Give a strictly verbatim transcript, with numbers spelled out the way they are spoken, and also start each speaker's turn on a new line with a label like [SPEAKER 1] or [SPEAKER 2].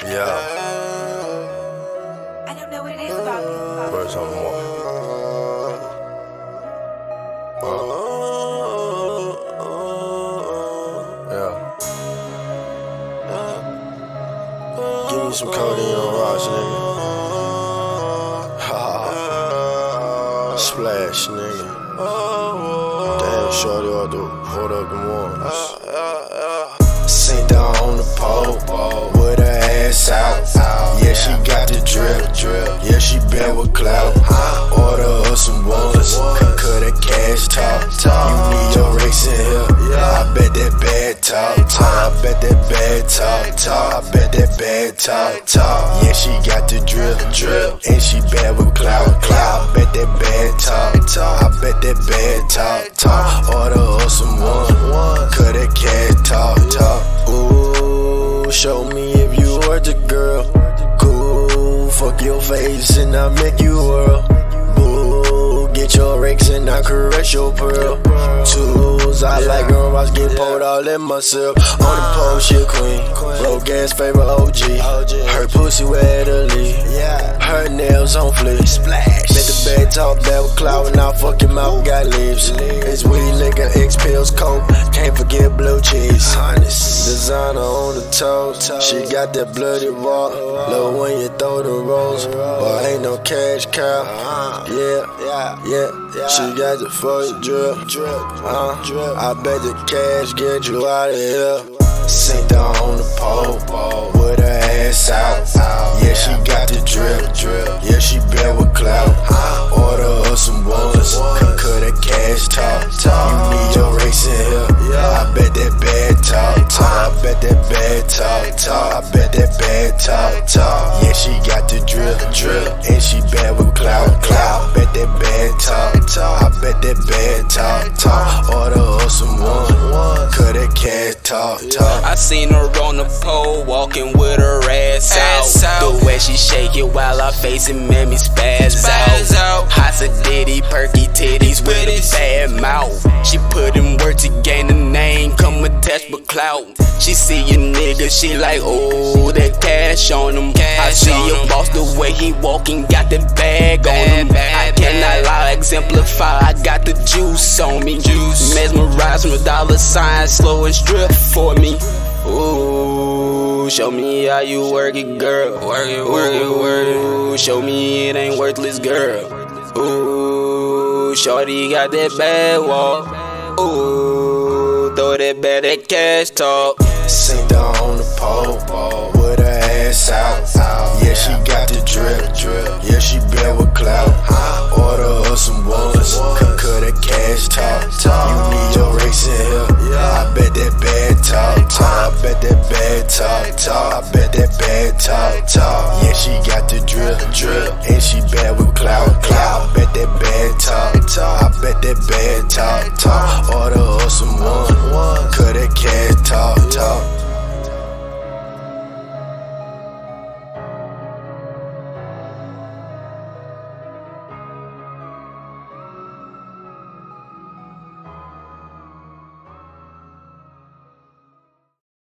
[SPEAKER 1] Yeah.
[SPEAKER 2] I don't know what it is about me.
[SPEAKER 1] Birds on more. Yeah. Give me some codeine on rocks, nigga. Splash, nigga. Damn, shorty ought to hold up them ones. Sink down on the pole with her ass out. Yeah, she got the drip. Yeah, she been with clout. Order her some ones. Cut her cash talk. You need your race in here. I bet that bad talk. I bet that bad talk. I bet that bad talk. Yeah, she got the drip. And she bad with clout. I bet that bad talk. I bet that bad talk. Order her some ones. Cut her cash talk. Ooh, show me if you worth it, girl. Cool, fuck your face and I make you whirl. Boo, get your rakes and I caress your pearl. Tools, I like girl, I get pulled all in myself. On the pole, she a queen. Broke ass favorite O G. Her pussy where to leave. Her nails on fleek. Splash. Bet the bed talk bad with clout and I fuck him out, got leaves. It's weed, liquor, X pills, coke. Can't forget blue cheese. Designer on the toes. She got that bloody walk. Love when you throw the rolls. But ain't no cash cow. Yeah, yeah. She got the fuck drip. Uh, I bet the cash get you out of here. Sink down on the pole with her ass out. Yeah, she got the drip. Yeah, she been with clout. Order her some ones. Cut her cash talk. You need your race in here. I bet that bad talk. I bet that bad talk. I bet that bad talk. Yeah, she got the drip. And she bad with clout. I bet that bad talk. I bet that bad talk. Order her some ones. Cut her cash talk.
[SPEAKER 3] I seen her on the pole, walking with her ass, ass out. out. The way she shake it while I face it made me spaz, spaz out. out. Hot diddy, perky titties with a bad mouth. She put in work to gain a name, come attached with clout. She see a nigga, she like, oh, that cash on him. Cash I see a boss the way he walking, got that bag on him. Bad, I cannot lie, exemplify, I got the juice on me. Juice. Mesmerized from a dollar sign, slow and strip for me. Ooh, show me how you work it, girl. Work it, work it, work it. Show me it ain't worthless, girl. Ooh, shorty got that bad walk. Ooh, throw that bad that cash talk.
[SPEAKER 1] Sink down on the pole with her ass out. Yeah, she got the drip. Yeah, she been with clout. Order her some ones.